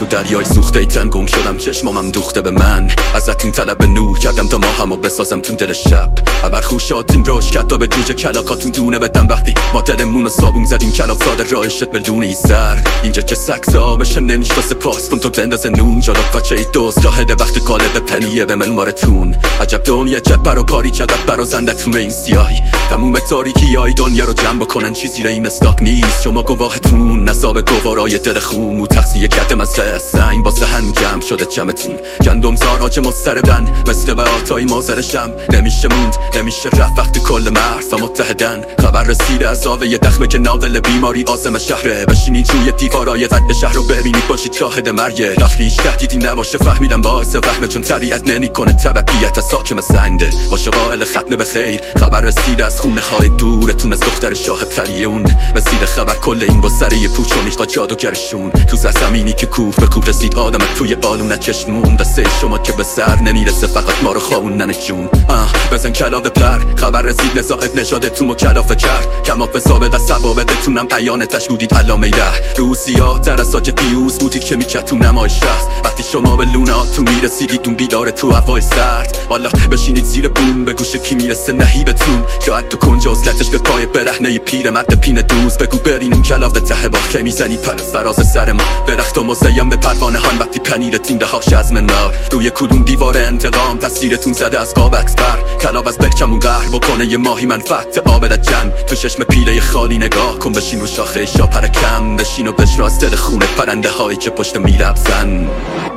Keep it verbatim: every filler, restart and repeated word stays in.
تو دریای سوخته تن گم شدم، چشمامم دوخته به من. ازتون طلب نور کردم تا ماهمو بسازم تو دل شب. ابر خوشاتون روش کرد تا به جوجه کلاکاتون دونه بدم. وقتی ما دلمون رو صابون زدیم کلاف ساده راهشت بدون ایسر. اینجا که سکسا بشه نمیشه سپاس کن تو بنداز نون جالا کاچه ای دوست شاهده وقت قالب پنیه به ملمارتون. عجب دنیا جبر و کاری چقدر برا زندتون این سیاهی. تموم تاریکی های دنیا رو جمع بکنن چیزی را این مستاق نیست. شما گواهتون نصاب گوارای دل خون و تقصیه کردم از سنگ باسه هم جمع شده جمعتون. گندم زاراج مستردن مثل به آتای مازرشم. نمیشه موند نمیشه رفت وقتی کل مرزا متحدن. خبر رسیده از آوه یه دخمه که ناقل بیماری آزم شهره. بشینید روی دیوارای زد شهر رو ببینید باشید شاهد مرگه. رفتیش تهدیدی نباشه فهمیدم باعث وهمه چون طبیعت نمی کنه طبقیت از ساکم سنده. باشه قائل ختم به خیر خبر رسیده از خونه های دورتون از دختر شاه پریون. رسیده خبر کل این با سری پوچونیش با جادوگرشون. تو زمینی که کوف به کوف رسید آدم توی بالون چشمون. دسته شما که به سر نمیرسه فقط ما رو خوابوندن جون. آه بزن کلاف پر خبر رسید نزاعت نژادتون و کلاف کرد. کماف ثابت از ثوابتتونم عیان تشکودید علامه ده. روسیا تر از ساج دیوز بودید که میکرد تو نمای شخص. وقتی شما به لوناتون میرسیدید اون بیدار تو هوای سرد. والا بشینید زیر بوم به گوش کی میرسه نهیبتون. شاید تو کنج عزلتش به پای برهنه پیر مرد پین دوز. بگو برین اون کلاف ته با که میزنید پر فراز سر ما. درخت و مزیم به پروانه هان وقتی پنیرتون دهاش از منار. روی کدوم دیوار انتقام تصویرتون زده از قاب اکسبر. کلاف از برکمون قهر بکنه یه ماهی منفعت آبدت جن. تو چشم پیله خالی نگاه کن بشین رو شاخه شا پرکم. بشین و بشناس دل خونه پرنده هایی که پشت میلبزن.